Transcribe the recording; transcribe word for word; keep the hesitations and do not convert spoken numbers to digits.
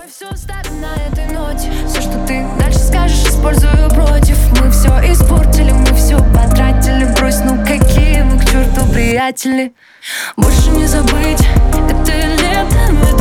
Мы все оставим на этой ноте. Все, что ты дальше скажешь, использую против. Мы все испортили, мы все потратили. Брось, ну какие мы к черту приятели. Больше не забыть это лето, но это